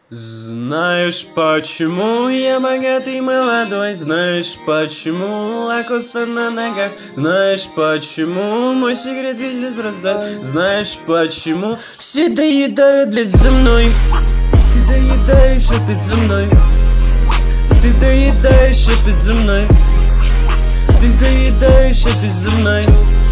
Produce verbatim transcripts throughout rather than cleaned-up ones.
Знаешь, почему я богатый молодой? Знаешь, почему лакоста на ногах? Знаешь, почему мой секрет видит просто? Знаешь, почему все доедают, блядь, за мной? Ты доедаешь опять за мной. Ты доедаешь опять за мной. Ты доедаешь опять за мной.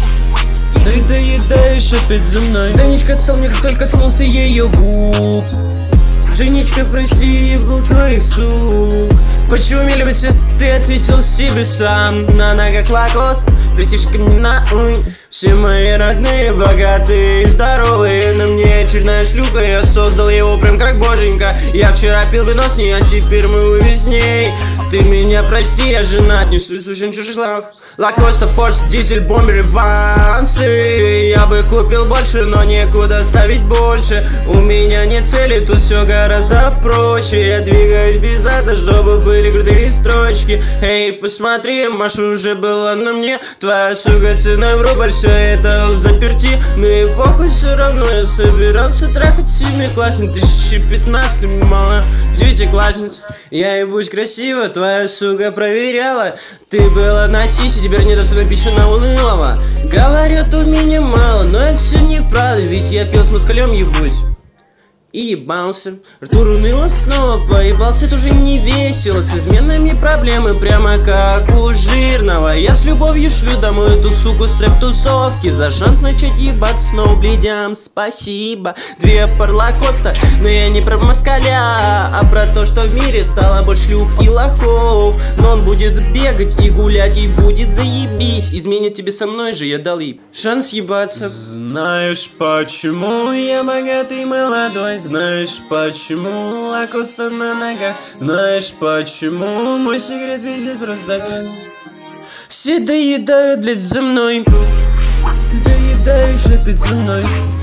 Ты доедаешь опять за мной. Танечка цел мне, как только коснулся ее губ. Женечка, прости, я был твоих сук. Почему милиция, ты ответил себе сам? На ногах лакост, летишь ко мне на ум. Все мои родные, богатые, здоровые. На мне очередная шлюха, я создал его прям как боженька. Я вчера пил вино с ней, а теперь мы весней. Ты меня прости, я женат, не слушай чужих слов. Лакоста, форс, дизель, бомбер, вансы. Я бы купил больше, но некуда ставить больше. У меня нет цели, тут все гораздо проще. Я двигаюсь без зада, чтобы были крутые строчки. Эй, посмотри, Маша уже была на мне. Твоя сука цена в рубль, все это в заперти. Ну и похуй, все равно я собирался трахать семиклассник. Тысячи пятнадцать, мало девятиклассниц. Я ебусь красиво, твоя сука проверяла. Ты была на сиси, теперь недоступна пища на унылого. Говорят, у меня мало, но это все неправда. Ведь я пил с москалем, ебусь и ебался. Артур уныло снова поебался, это уже не весело. С изменами проблемы прямо как у жирного. Я с любовью шлю домой эту суку с трэп-тусовки. За шанс начать ебать с ноублидям, спасибо. Две парлакоста, но я не про москаля, а про то, что в мире стало больше шлюх и лохов. Но он будет бегать и гулять, и будет заебись. Изменит тебе со мной же, я дал ей шанс ебаться. Знаешь, почему я богатый молодой? Знаешь, почему лакоста на ногах? Знаешь, почему мой секрет видит просто? Все доедают, блядь, за мной. Ты доедаешь опять за мной.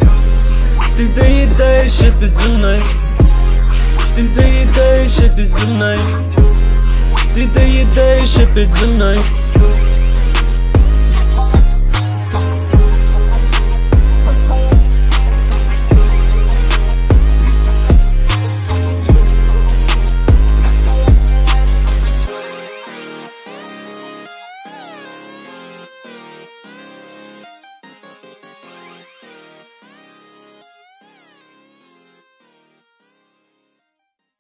Ты доедаешь опять за мной. Ты доедаешь опять за мной. Ты доедаешь опять за мной.